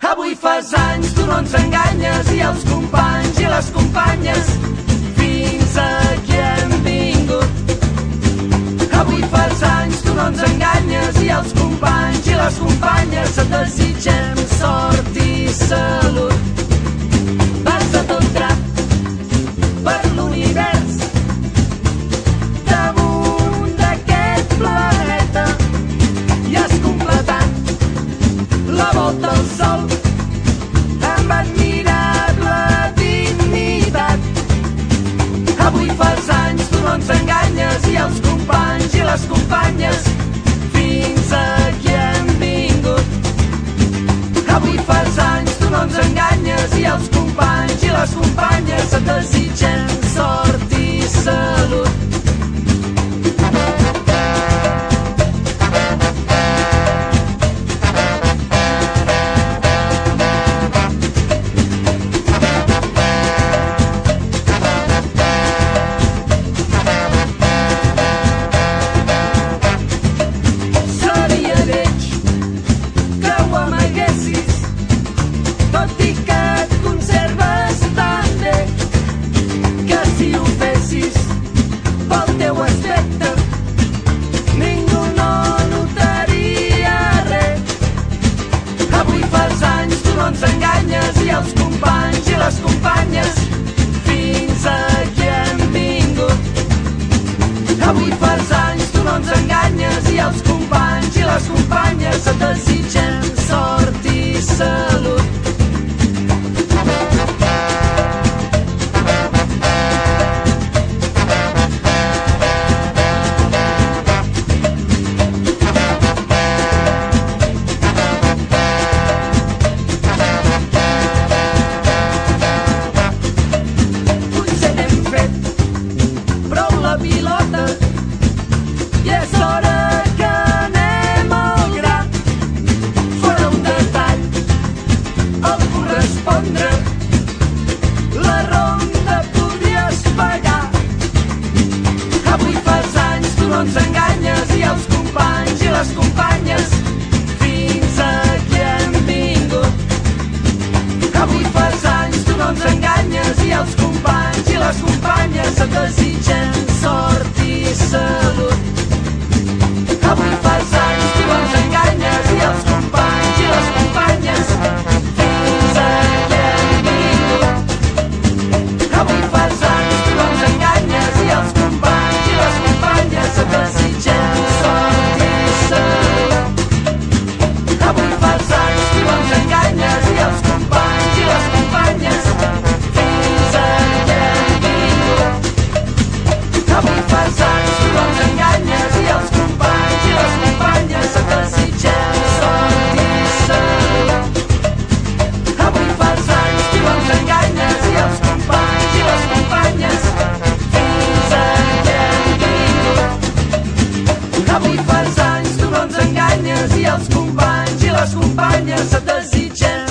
Avui fas anys, tu no ens enganyes, i els companys i les companyes fins aquí hem vingut. Avui fas anys, tu no ens enganyes, i els companys i les companyes et desitgem sort i salut. Vas a tot drap per l'univers damunt d'aquest planeta i has completat la volta al sol amb admirable dignitat. Avui fas anys, tu no ens enganyes, i els companys i les companyes fins aquí hem vingut. Avui fas anys, tu no ens enganyes, i els companys i les companyes et desitgem sort i salut. Avui fas anys, tu no ens enganyes, i els companys i les companyes et desitgem sort i salut. Potser n'hem fet prou la pilota i és hora que anem al gra. Fora un detall al correspondre la ronda podries pagar. Avui fas anys, tu no ens enganyes, i els companys i les companyes fins aquí hem vingut. Avui fas anys, tu no ens enganyes, i els companys i les companyes et desitgem sort i salut. Avui fas anys, tu ens enganyes, i els companys i les companyes fins aquí hem vingut. Avui fas anys, tu ens enganyes, i els companys i les companyes et desitgem sort i salut. Avui fas anys, tu ens enganyes, i els companys i les companyes fins aquí hem vingut. Avui fas anys, tu ens enganyes, i els companys i les companyes et desitgem sort i salut. Avui fas anys, tu ens enganyes, i els companys i les companyes fins aquí hem vingut. Avui fas anys, tu no ens enganyes, i els companys i les companyes et desitgem